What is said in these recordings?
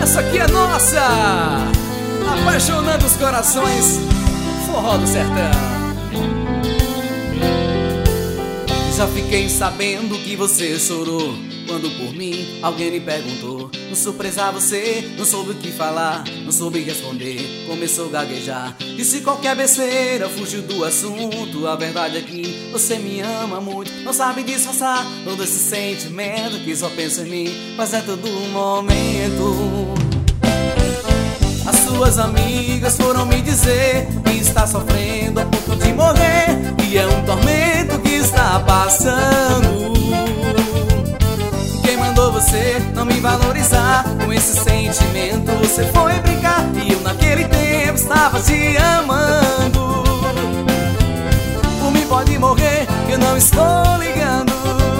essa aqui é nossa, apaixonando os corações, forró do sertão. Já fiquei sabendo que você chorou quando por mim alguém lhe perguntou. Não surpresa você, não soube o que falar, não soube responder, começou a gaguejar. Disse qualquer besteira, fugiu do assunto. A verdade é que você me ama muito, não sabe disfarçar todo esse sentimento que só pensa em mim, mas é todo momento. As suas amigas foram me dizer que está sofrendo a ponto de morrer, e é um tormento que está passando. Quem mandou você não me valorizar com esse sentimento? Você foi brincar e eu naquele tempo estava te amando. Por mim pode morrer que eu não estou ligando.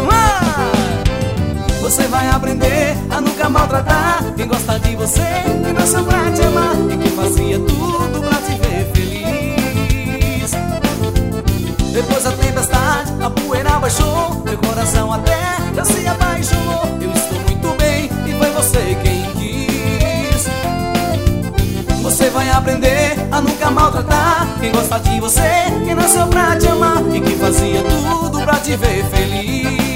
Você vai aprender a nunca maltratar quem gosta de você, que nasceu pra te amar e que fazia tudo pra te ver feliz. Depois da tempestade, a poeira baixou, meu coração até já se apaixonou. Eu estou muito bem e foi você quem quis. Você vai aprender a nunca maltratar quem gosta de você, que nasceu pra te amar e que fazia tudo pra te ver feliz.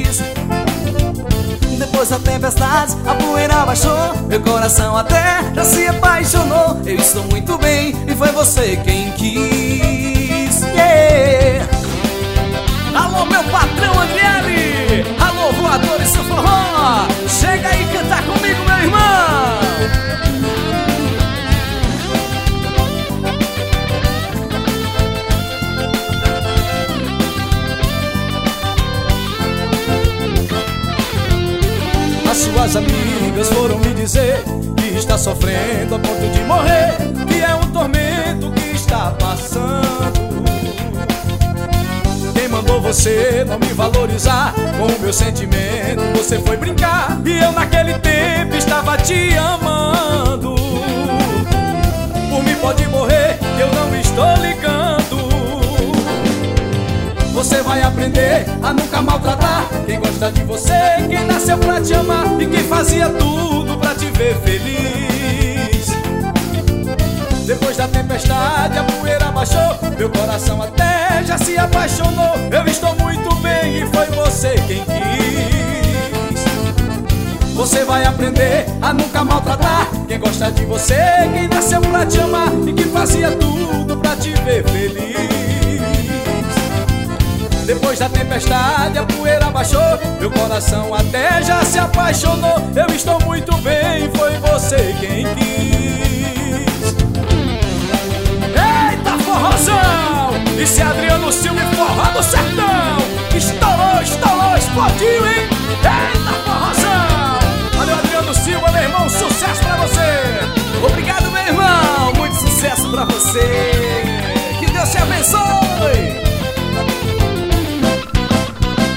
Depois da tempestade, a poeira baixou, meu coração até já se apaixonou. Eu estou muito bem e foi você quem quis. Yeah. Alô, meu patrão Andriele! Alô, voadores do forró! Chega aí cantar comigo, meu irmão! As suas amigas foram me dizer que está sofrendo a ponto de morrer, que é um tormento que está passando. Quem mandou você não me valorizar com o meu sentimento? Você foi brincar e eu naquele tempo estava te amando. Por mim pode morrer, eu não estou ligando. Você vai aprender a nunca maltratar quem gosta de você, quem nasceu pra te amar e quem fazia tudo pra te ver feliz. Depois da tempestade, a poeira baixou, meu coração até já se apaixonou. Eu estou muito bem e foi você quem quis. Você vai aprender a nunca maltratar quem gosta de você, quem nasceu pra te amar e que fazia tudo pra te ver feliz. Depois da tempestade, a poeira baixou, meu coração até já se apaixonou. Eu estou muito bem, foi você quem quis. Eita, forrozão! Isso é Adriano Silva e forró do sertão! Estourou, estourou, explodiu, hein? Eita, forrozão! Valeu, Adriano Silva, meu irmão, sucesso pra você! Obrigado, meu irmão! Muito sucesso pra você!